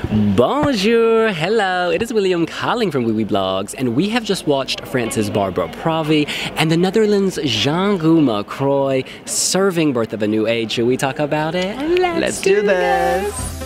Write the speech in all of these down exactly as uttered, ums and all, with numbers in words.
Bonjour, hello, it is William calling from Wee Wee Blogs, and we have just watched France's Barbara Pravi and the Netherlands' Jean-Guy Croix serving Birth of a New Age. Should we talk about it? Let's, Let's do, do this! this.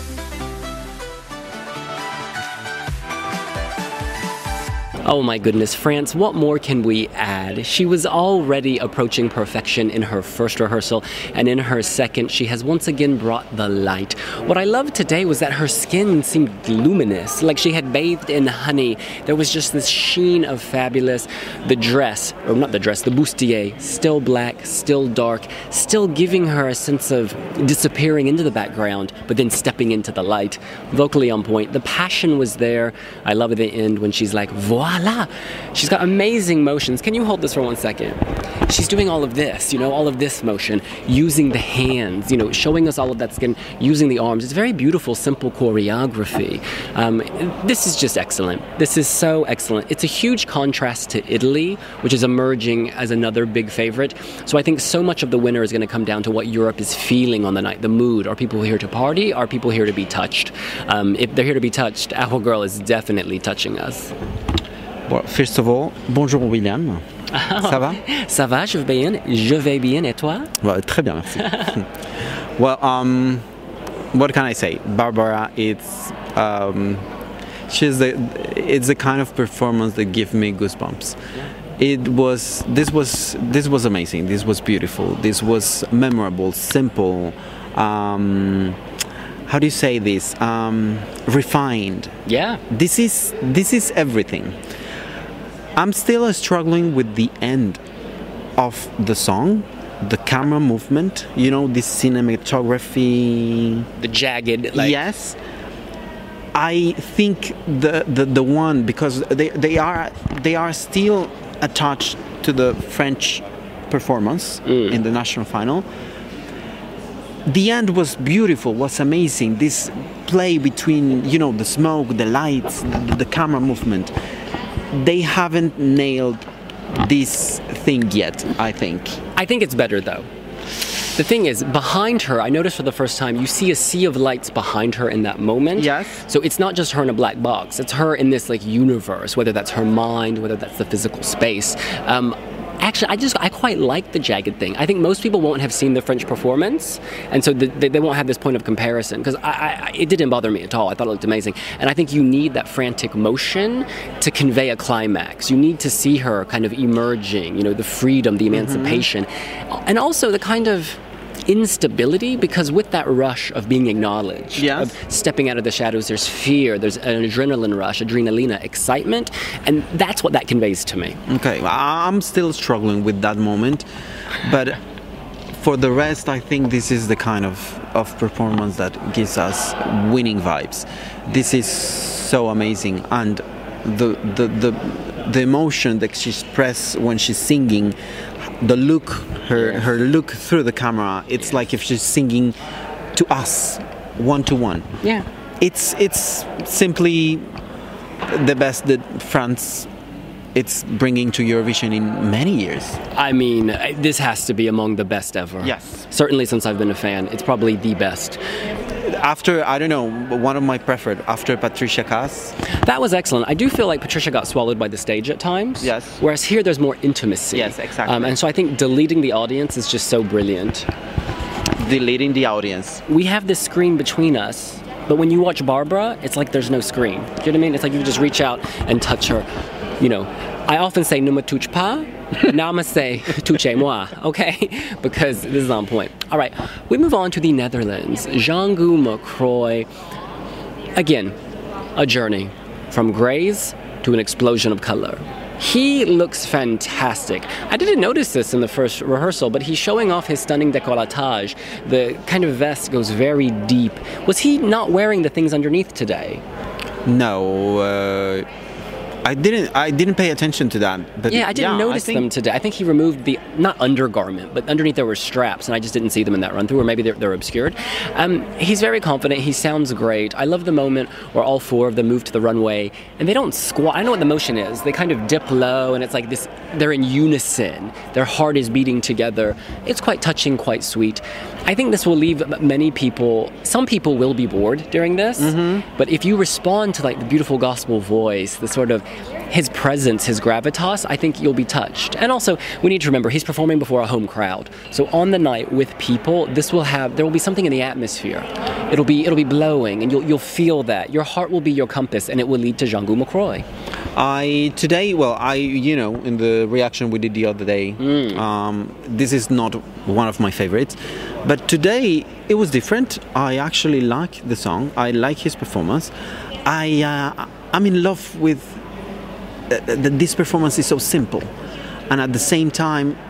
Oh my goodness, France, what more can we add? She was already approaching perfection in her first rehearsal, and in her second, she has once again brought the light. What I loved today was that her skin seemed luminous, like she had bathed in honey. There was just this sheen of fabulous. The dress, or not the dress, the bustier, still black, still dark, still giving her a sense of disappearing into the background, but then stepping into the light. Vocally on point. The passion was there. I love at the end when she's like, voila! She's got amazing motions. Can you hold this for one second? She's doing all of this, you know, all of this motion, using the hands, you know, showing us all of that skin, using the arms. It's very beautiful, simple choreography. Um, this is just excellent. This is so excellent. It's a huge contrast to Italy, which is emerging as another big favorite. So I think so much of the winner is going to come down to what Europe is feeling on the night, the mood. Are people here to party? Are people here to be touched? Um, if they're here to be touched, our girl is definitely touching us. Well, first of all, bonjour William. Ça va? Ça va, je vais bien. Je vais bien, et toi? Well, très bien, merci. Well, um, what can I say? Barbara, it's um, she's the it's the kind of performance that gives me goosebumps. It was this was this was amazing. This was beautiful. This was memorable, simple. Um, how do you say this? Um, refined. Yeah. This is this is everything. I'm still struggling with the end of the song, the camera movement, you know, this cinematography. The jagged, like... Yes. I think the, the, the one, because they, they are they are still attached to the French performance mm. in the national final. The end was beautiful, was amazing. This play between, you know, the smoke, the lights, the, the camera movement. They haven't nailed this thing yet, I think. I think it's better, though. The thing is, behind her, I noticed for the first time, you see a sea of lights behind her in that moment. Yes. So it's not just her in a black box. It's her in this, like, universe, whether that's her mind, whether that's the physical space. Um, Actually, I just I quite like the jagged thing. I think most people won't have seen the French performance, and so the, they, they won't have this point of comparison, because I, I, it didn't bother me at all. I thought it looked amazing. And I think you need that frantic motion to convey a climax. You need to see her kind of emerging, you know, the freedom, the emancipation, mm-hmm. and also the kind of instability, because with that rush of being acknowledged, yes. of stepping out of the shadows, there's fear, there's an adrenaline rush, adrenalina, excitement, and that's what that conveys to me. Okay, I'm still struggling with that moment, but for the rest, I think this is the kind of, of performance that gives us winning vibes. This is so amazing, and the the the, the emotion that she expresses when she's singing, the look, her her look through the camera, it's like if she's singing to us, one to one. Yeah. It's it's simply the best that France it's bringing to Eurovision in many years. I mean, this has to be among the best ever. Yes. Certainly since I've been a fan, it's probably the best. After, I don't know, one of my preferred, after Patricia Cass. That was excellent. I do feel like Patricia got swallowed by the stage at times. Yes. Whereas here there's more intimacy. Yes, exactly. Um, and so I think deleting the audience is just so brilliant. Deleting the audience. We have this screen between us, but when you watch Barbara, it's like there's no screen. Do you know what I mean? It's like you just reach out and touch her. You know, I often say ne me touche pas. Now I'm going to say touchez-moi, okay? Because this is on point. All right, we move on to the Netherlands. Jean-Guy Croix. Again, a journey from grays to an explosion of color. He looks fantastic. I didn't notice this in the first rehearsal, but he's showing off his stunning décolletage. The kind of vest goes very deep. Was he not wearing the things underneath today? No, uh... I didn't. I didn't pay attention to that. But yeah, I didn't yeah, notice I think... them today. I think he removed the not undergarment, but underneath there were straps, and I just didn't see them in that run through, or maybe they're, they're obscured. Um, he's very confident. He sounds great. I love the moment where all four of them move to the runway, and they don't squat. I know what the motion is. They kind of dip low, and it's like this. They're in unison. Their heart is beating together. It's quite touching, quite sweet. I think this will leave many people, some people will be bored during this, mm-hmm. but if you respond to like the beautiful gospel voice, the sort of his presence, his gravitas, I think you'll be touched. And also, we need to remember, he's performing before a home crowd. So on the night with people, this will have, there will be something in the atmosphere. It'll be it'll be blowing, and you'll you'll feel that. Your heart will be your compass, and it will lead to Jean Gumacroix. I today, well, I you know, in the reaction we did the other day, mm. um, this is not one of my favorites, but today it was different. I actually like the song. I like his performance. I uh, I'm in love with uh, that this performance is so simple, and at the same time,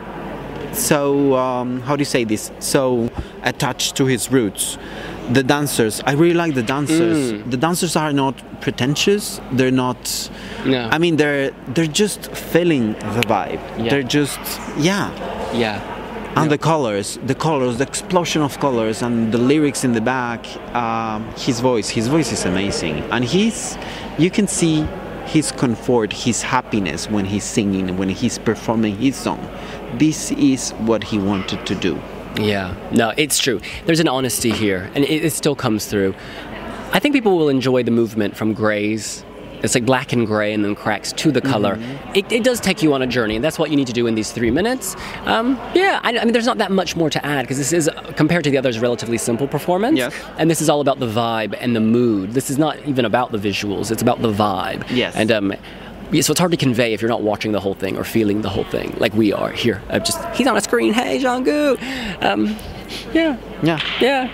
so um, how do you say this? So attached to his roots. The dancers, I really like the dancers. Mm. The dancers are not pretentious. They're not. No. I mean, they're they're just feeling the vibe. Yeah. They're just yeah. Yeah. And yeah. the colors, the colors, the explosion of colors, and the lyrics in the back. Um, his voice, his voice is amazing, and he's. You can see his comfort, his happiness when he's singing, when he's performing his song. This is what he wanted to do. Yeah, no, it's true. There's an honesty here, and it, it still comes through. I think people will enjoy the movement from grays. It's like black and gray and then cracks to the color. Mm-hmm. It, it does take you on a journey, and that's what you need to do in these three minutes. Um, yeah, I, I mean, there's not that much more to add, because this is, compared to the others, a relatively simple performance. Yes. And this is all about the vibe and the mood. This is not even about the visuals. It's about the vibe. Yes. And um, so it's hard to convey if you're not watching the whole thing or feeling the whole thing, like we are here. I'm just, he's on a screen. Hey, Jean-Gu. Um, yeah. Yeah. Yeah.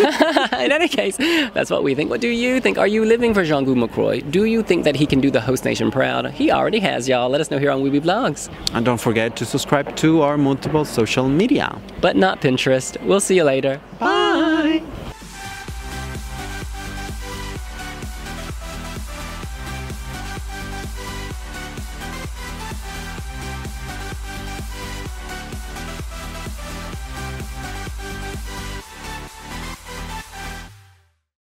In any case, that's what we think. What do you think? Are you living for Jean Gumacroix? Do you think that he can do the host nation proud? He already has, y'all. Let us know here on Weebly Blogs. And don't forget to subscribe to our multiple social media. But not Pinterest. We'll see you later. Bye.